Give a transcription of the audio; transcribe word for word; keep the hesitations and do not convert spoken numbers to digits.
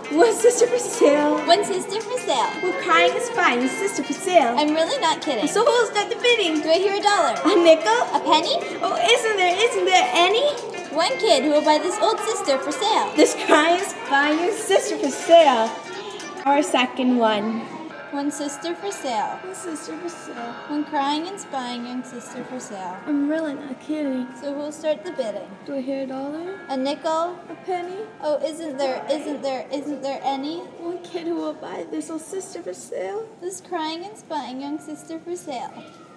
One sister for sale. One sister for sale. We're crying is fine. One sister for sale. I'm really not kidding. So who'll start the bidding? Do I hear a dollar? A nickel? A penny? Oh, isn't there, isn't there any? One kid who will buy this old sister for sale. This crying is fine. Your sister for sale. Our second one. One sister for sale. One sister for sale. One crying and spying young sister for sale. I'm really not kidding. So who'll start the bidding? Do I hear a dollar? A nickel? A penny? Oh, isn't there, isn't there, isn't there any? One kid who will buy this old sister for sale. This crying and spying young sister for sale.